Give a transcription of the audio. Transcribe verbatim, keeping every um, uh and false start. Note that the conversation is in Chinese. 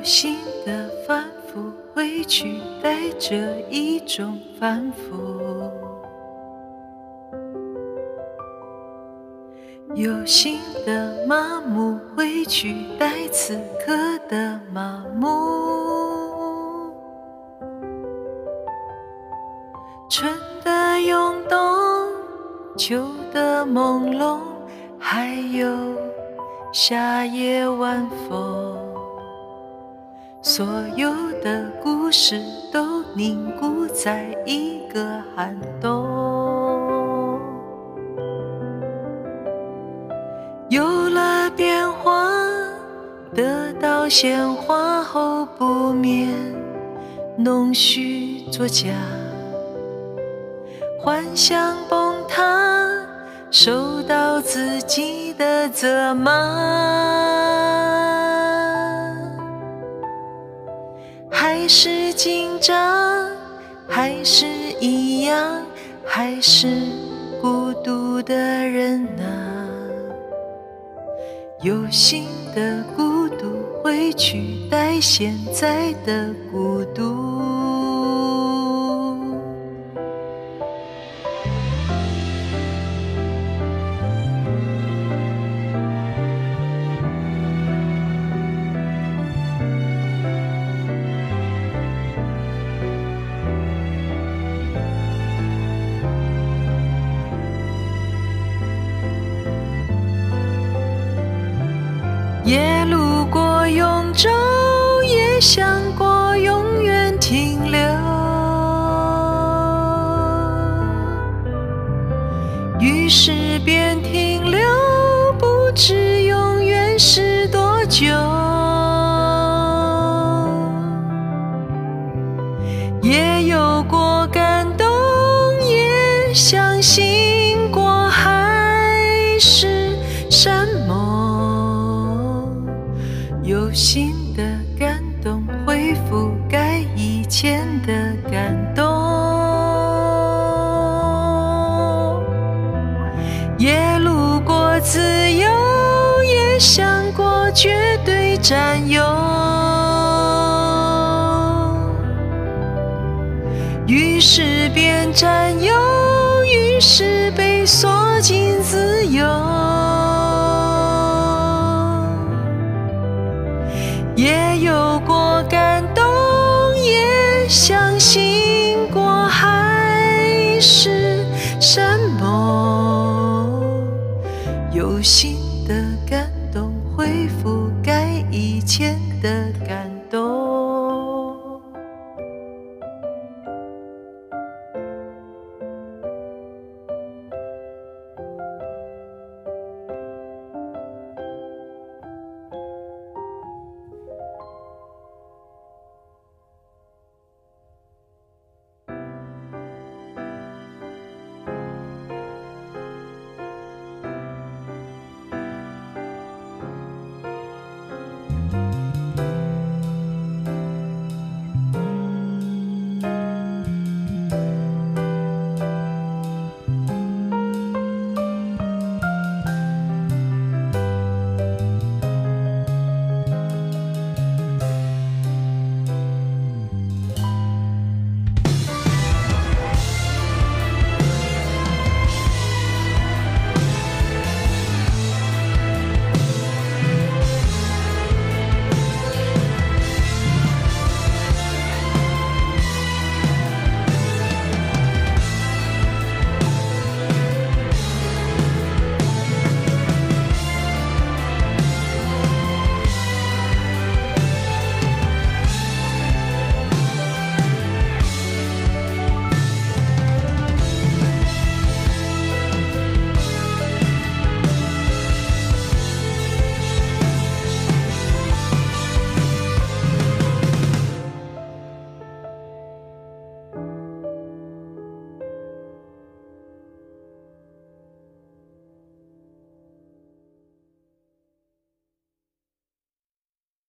心的反复会取代这一种反复，有心的麻木会取代此刻的麻木，春的涌动，秋的朦胧，还有夏夜晚风，所有的故事都凝固在一个寒冬，有了变化，得到鲜花后不免弄虚作假，幻想崩塌，受到自己的责骂，还是紧张，还是一样，还是孤独的人啊，有心的孤独会取代现在的孤独。也路过永州，也想过永远停留，于是便停留，不知永远是多久。也有过感动，也相信过海誓山盟，有心的感动会覆盖以前的感动，也路过自由，也想过绝对占有，于是便占有，于是被锁进自由，也有过感动，也相信过海誓山盟，有心